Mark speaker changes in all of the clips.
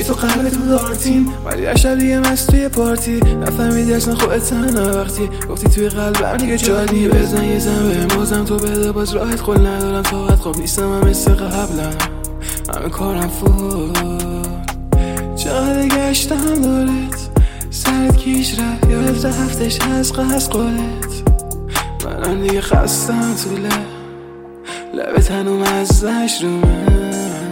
Speaker 1: تو قلب تو دارتین ولی عشقیه مست توی پارتی نفهمیدی اصلا خودت تنها وقتی گفتی توی قلبم دیگه جادی بزن یه زن بهم بازم تو بده باز راحت خل ندارم طاقت خواب نیستم هم مثل قبلم همه کارم فوت چقدر گشتم دارت سرت کیش رفت یاد رفتش از قولت منم دیگه خستم طوله لبت هنوم ازش رو من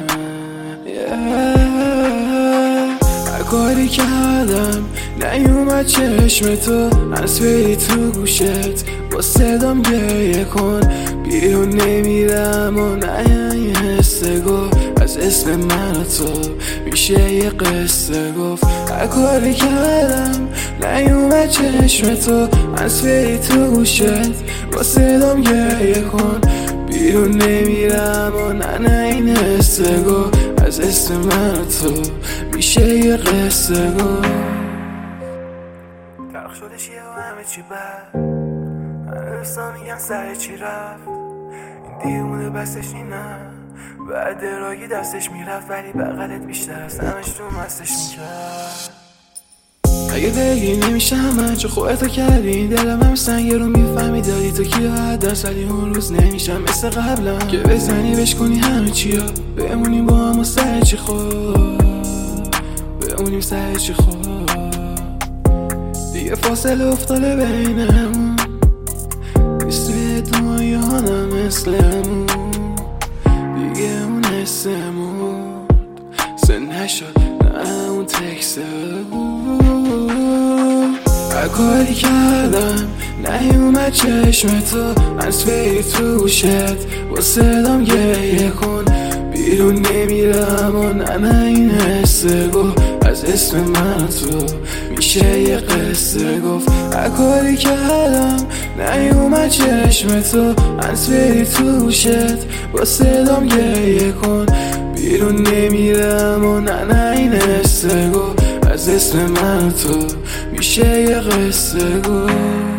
Speaker 1: هر کاری کردم نیومد چشم تو از فری تو گوشت با صدام گریه کن بیرون نمیرم و نه یه حسه گفت از اسم من و تو میشه یه قصه گفت هر کاری کردم نیومد چشم تو از فری تو گوشت با صدام گریه کن بیرون نمیرم و نه این حسه گفت از اسم من و تو میشه یه قصه گفت تلخ شده چیه و همه چی بد همه دوستان میگن سر چی رفت این دیمونه بستش نه بعد راگی دستش میرفت ولی بغلت بیشتر از همش تو مستش میکرد اگه بگی نمیشم من چه خودتو کردی دلم هم سنگه رو میفهمی داری تو کی راحت درست ولی اون روز نمیشم مثل قبلم که بزنی بشکنی همه چی ها بمونیم با هم و سر چی خود بمونیم سر چی خود دیگه فاصله افتاده بینمون نیست توی دنیانم مثلمون دیگه اون حسمون سه نشد نه اون تکسه هر کاری کردم نیومد چشم تو از فری تو گوشت با صدام گریه کن بیرون نمیرم و نه این حسه گفت از اسم من و تو میشه یه قصه گفت هر کاری کردم نیومد چشم تو از فری تو گوشت با صدام گریه کن بیرون نمیرم و نه این حسه گفت از اسم من و تو میشه یه قصه گفت